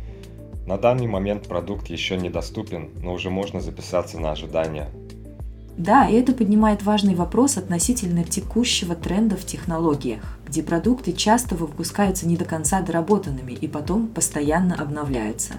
На данный момент продукт еще недоступен, но уже можно записаться на ожидание. Да, и это поднимает важный вопрос относительно текущего тренда в технологиях, где продукты часто выпускаются не до конца доработанными и потом постоянно обновляются.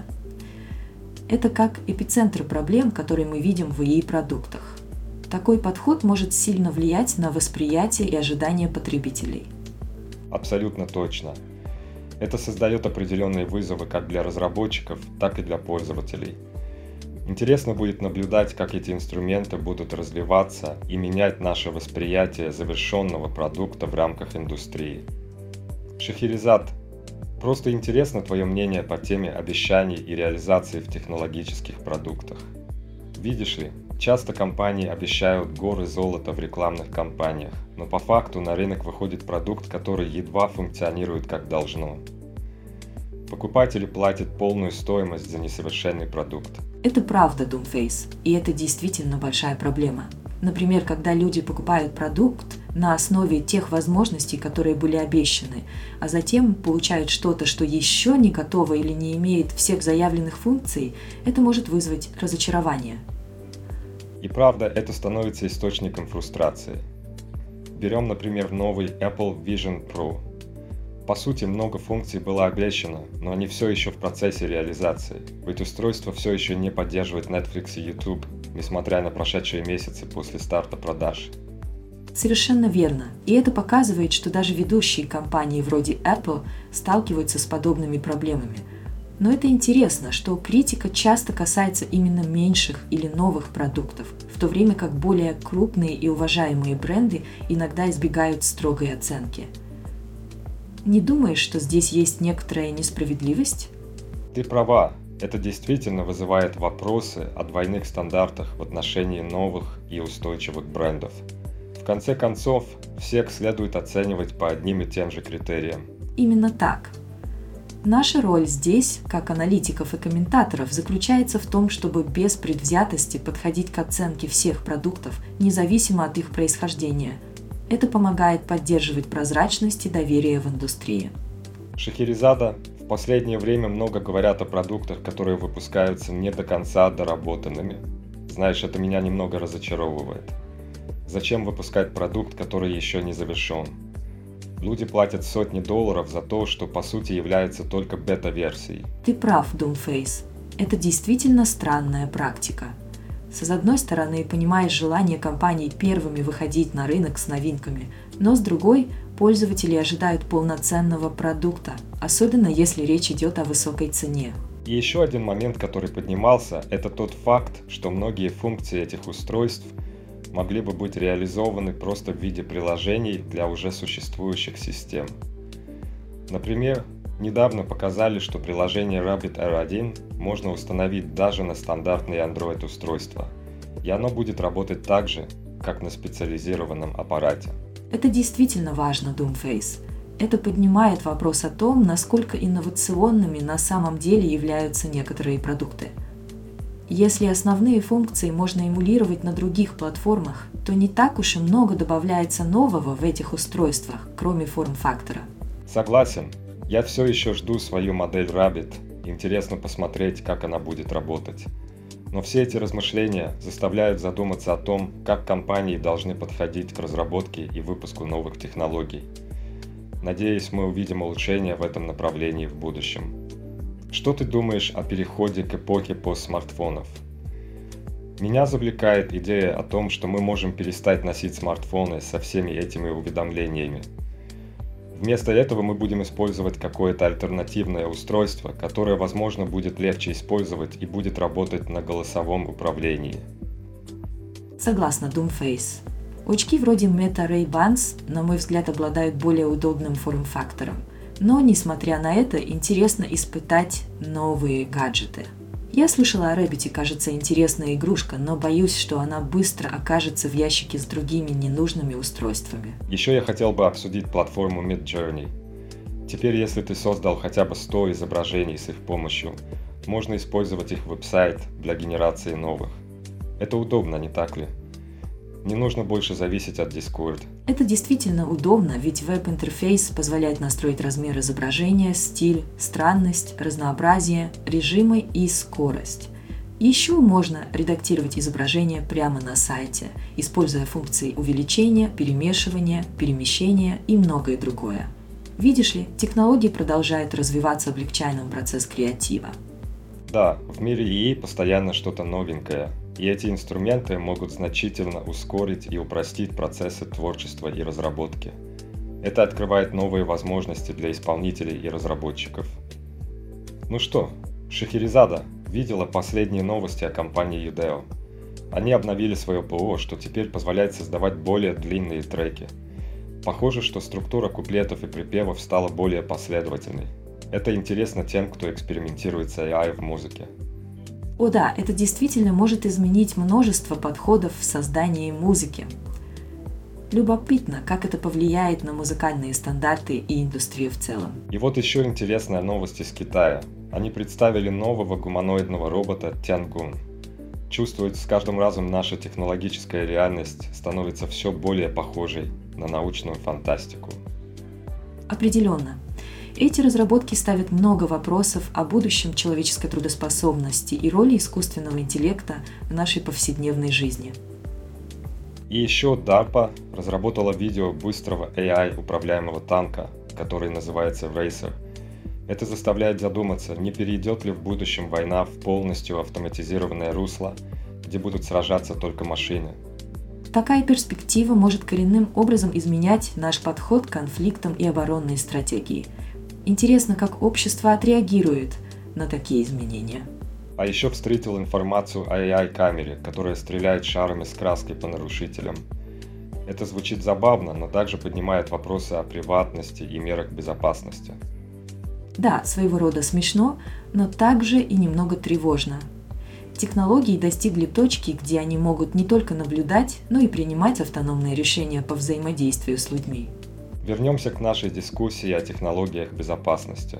Это как эпицентр проблем, которые мы видим в ИИ-продуктах. Такой подход может сильно влиять на восприятие и ожидания потребителей. Абсолютно точно. Это создает определенные вызовы как для разработчиков, так и для пользователей. Интересно будет наблюдать, как эти инструменты будут развиваться и менять наше восприятие завершенного продукта в рамках индустрии. Шахерезад, просто интересно твое мнение по теме обещаний и реализации в технологических продуктах. Видишь ли, часто компании обещают горы золота в рекламных кампаниях, но по факту на рынок выходит продукт, который едва функционирует как должно. Покупатели платят полную стоимость за несовершенный продукт. Это правда, Doomface, и это действительно большая проблема. Например, когда люди покупают продукт на основе тех возможностей, которые были обещаны, а затем получают что-то, что еще не готово или не имеет всех заявленных функций, это может вызвать разочарование. И правда, это становится источником фрустрации. Берем, например, новый Apple Vision Pro. По сути, много функций было обещано, но они все еще в процессе реализации, ведь устройство все еще не поддерживает Netflix и YouTube, несмотря на прошедшие месяцы после старта продаж. Совершенно верно. И это показывает, что даже ведущие компании вроде Apple сталкиваются с подобными проблемами. Но это интересно, что критика часто касается именно меньших или новых продуктов, в то время как более крупные и уважаемые бренды иногда избегают строгой оценки. Не думаешь, что здесь есть некоторая несправедливость? Ты права, Это действительно вызывает вопросы о двойных стандартах в отношении новых и устойчивых брендов. В конце концов, всех следует оценивать по одним и тем же критериям. Именно так. Наша роль здесь, как аналитиков и комментаторов, заключается в том, чтобы без предвзятости подходить к оценке всех продуктов, независимо от их происхождения. Это помогает поддерживать прозрачность и доверие в индустрии. Шахерезада, в последнее время много говорят о продуктах, которые выпускаются не до конца доработанными. Знаешь, это меня немного разочаровывает. Зачем выпускать продукт, который еще не завершен? Люди платят сотни долларов за то, что по сути является только бета-версией. Ты прав, Doomface. Это действительно странная практика. С одной стороны, понимаешь желание компаний первыми выходить на рынок с новинками, но с другой, пользователи ожидают полноценного продукта, особенно если речь идет о высокой цене. И еще один момент, который поднимался, это тот факт, что многие функции этих устройств могли бы быть реализованы просто в виде приложений для уже существующих систем. Например, недавно показали, что приложение Rabbit R1 можно установить даже на стандартные Android-устройства, и оно будет работать так же, как на специализированном аппарате. Это действительно важно, Doomface. Это поднимает вопрос о том, насколько инновационными на самом деле являются некоторые продукты. Если основные функции можно эмулировать на других платформах, то не так уж и много добавляется нового в этих устройствах, кроме форм-фактора. Согласен, я все еще жду свою модель Rabbit, интересно посмотреть, как она будет работать. Но все эти размышления заставляют задуматься о том, как компании должны подходить к разработке и выпуску новых технологий. Надеюсь, мы увидим улучшения в этом направлении в будущем. Что ты думаешь о переходе к эпохе постсмартфонов? Меня завлекает идея о том, что мы можем перестать носить смартфоны со всеми этими уведомлениями. Вместо этого мы будем использовать какое-то альтернативное устройство, которое, возможно, будет легче использовать и будет работать на голосовом управлении. Согласна, Doomface. Очки вроде Meta Ray-Bans, на мой взгляд, обладают более удобным форм-фактором. Но, несмотря на это, интересно испытать новые гаджеты. Я слышала о Rabbit, кажется, интересная игрушка, но боюсь, что она быстро окажется в ящике с другими ненужными устройствами. Еще я хотел бы обсудить платформу Midjourney. Теперь, если ты создал хотя бы 100 изображений с их помощью, можно использовать их веб-сайт для генерации новых. Это удобно, не так ли? Не нужно больше зависеть от Discord. Это действительно удобно, ведь веб-интерфейс позволяет настроить размер изображения, стиль, странность, разнообразие, режимы и скорость. Еще можно редактировать изображение прямо на сайте, используя функции увеличения, перемешивания, перемещения и многое другое. Видишь ли, технологии продолжают развиваться, облегчая нам процесс креатива. Да, в мире ИИ постоянно что-то новенькое, и эти инструменты могут значительно ускорить и упростить процессы творчества и разработки. Это открывает новые возможности для исполнителей и разработчиков. Ну что, Шахерезада видела последние новости о компании Udeo. Они обновили свое ПО, что теперь позволяет создавать более длинные треки. Похоже, что структура куплетов и припевов стала более последовательной. Это интересно тем, кто экспериментирует с AI в музыке. О да, это действительно может изменить множество подходов в создании музыки. Любопытно, как это повлияет на музыкальные стандарты и индустрию в целом. И вот еще интересная новость из Китая. Они представили нового гуманоидного робота Тянгун. Чувствуется, с каждым разом наша технологическая реальность становится все более похожей на научную фантастику. Определенно. Эти разработки ставят много вопросов о будущем человеческой трудоспособности и роли искусственного интеллекта в нашей повседневной жизни. И еще DARPA разработала видео быстрого AI-управляемого танка, который называется Racer. Это заставляет задуматься, не перейдет ли в будущем война в полностью автоматизированное русло, где будут сражаться только машины. Такая перспектива может коренным образом изменять наш подход к конфликтам и оборонной стратегии. Интересно, как общество отреагирует на такие изменения. А еще встретил информацию о AI-камере, которая стреляет шарами с краской по нарушителям. Это звучит забавно, но также поднимает вопросы о приватности и мерах безопасности. Да, своего рода смешно, но также и немного тревожно. Технологии достигли точки, где они могут не только наблюдать, но и принимать автономные решения по взаимодействию с людьми. Вернемся к нашей дискуссии о технологиях безопасности.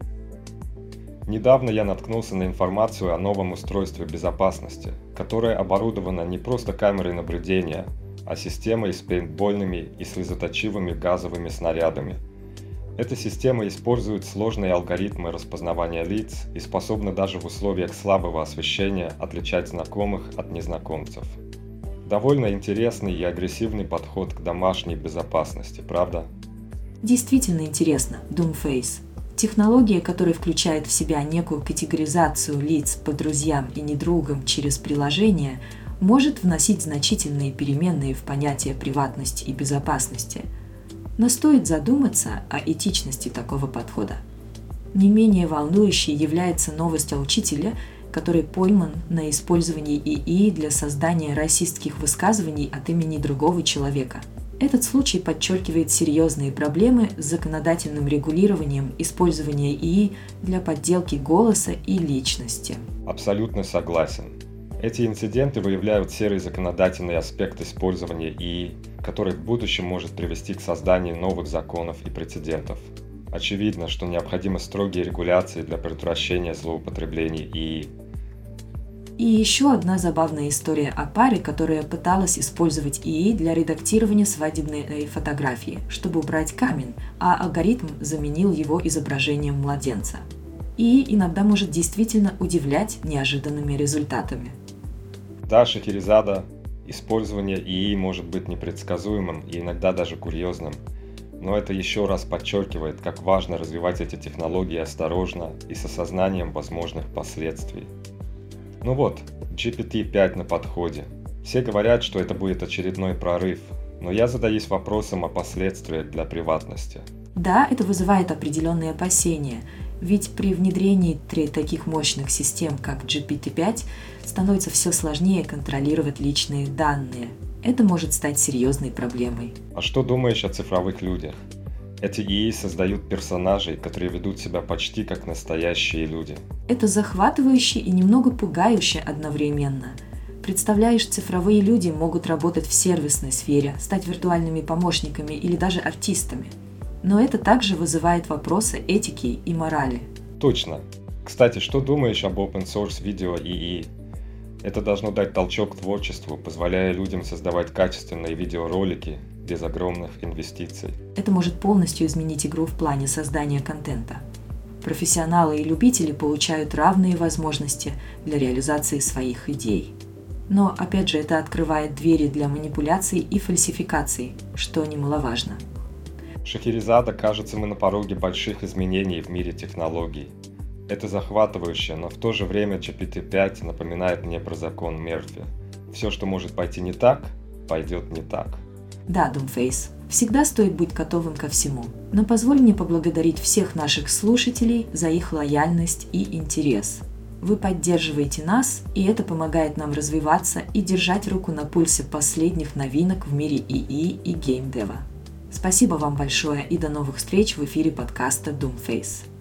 Недавно я наткнулся на информацию о новом устройстве безопасности, которое оборудовано не просто камерой наблюдения, а системой с пейнтбольными и слезоточивыми газовыми снарядами. Эта система использует сложные алгоритмы распознавания лиц и способна даже в условиях слабого освещения отличать знакомых от незнакомцев. Довольно интересный и агрессивный подход к домашней безопасности, правда? Действительно интересно, Doomface. Технология, которая включает в себя некую категоризацию лиц по друзьям и недругам через приложение, может вносить значительные переменные в понятие приватности и безопасности. Но стоит задуматься о этичности такого подхода. Не менее волнующей является новость о учителе, который пойман на использовании ИИ для создания расистских высказываний от имени другого человека. Этот случай подчеркивает серьезные проблемы с законодательным регулированием использования ИИ для подделки голоса и личности. Абсолютно согласен. Эти инциденты выявляют серый законодательный аспект использования ИИ, который в будущем может привести к созданию новых законов и прецедентов. Очевидно, что необходимы строгие регуляции для предотвращения злоупотреблений ИИ. И еще одна забавная история о паре, которая пыталась использовать ИИ для редактирования свадебной фотографии, чтобы убрать камень, а алгоритм заменил его изображением младенца. ИИ иногда может действительно удивлять неожиданными результатами. Да, Шахерезада, использование ИИ может быть непредсказуемым и иногда даже курьезным, но это еще раз подчеркивает, как важно развивать эти технологии осторожно и с осознанием возможных последствий. Ну вот, GPT-5 на подходе. Все говорят, что это будет очередной прорыв, но я задаюсь вопросом о последствиях для приватности. Да, это вызывает определенные опасения, ведь при внедрении таких мощных систем, как GPT-5, становится все сложнее контролировать личные данные. Это может стать серьезной проблемой. А что думаешь о цифровых людях? Эти ИИ создают персонажей, которые ведут себя почти как настоящие люди. Это захватывающе и немного пугающе одновременно. Представляешь, цифровые люди могут работать в сервисной сфере, стать виртуальными помощниками или даже артистами. Но это также вызывает вопросы этики и морали. Точно. Кстати, что думаешь об open source видео ИИ? Это должно дать толчок творчеству, позволяя людям создавать качественные видеоролики без огромных инвестиций. Это может полностью изменить игру в плане создания контента. Профессионалы и любители получают равные возможности для реализации своих идей. Но, опять же, это открывает двери для манипуляций и фальсификаций, что немаловажно. Шахерезада, кажется, мы на пороге больших изменений в мире технологий. Это захватывающе, но в то же время GPT-5 напоминает мне про закон Мерфи. Все, что может пойти не так, пойдет не так. Да, Doomface, всегда стоит быть готовым ко всему. Но позволь мне поблагодарить всех наших слушателей за их лояльность и интерес. Вы поддерживаете нас, и это помогает нам развиваться и держать руку на пульсе последних новинок в мире ИИ и геймдева. Спасибо вам большое и до новых встреч в эфире подкаста Doomface.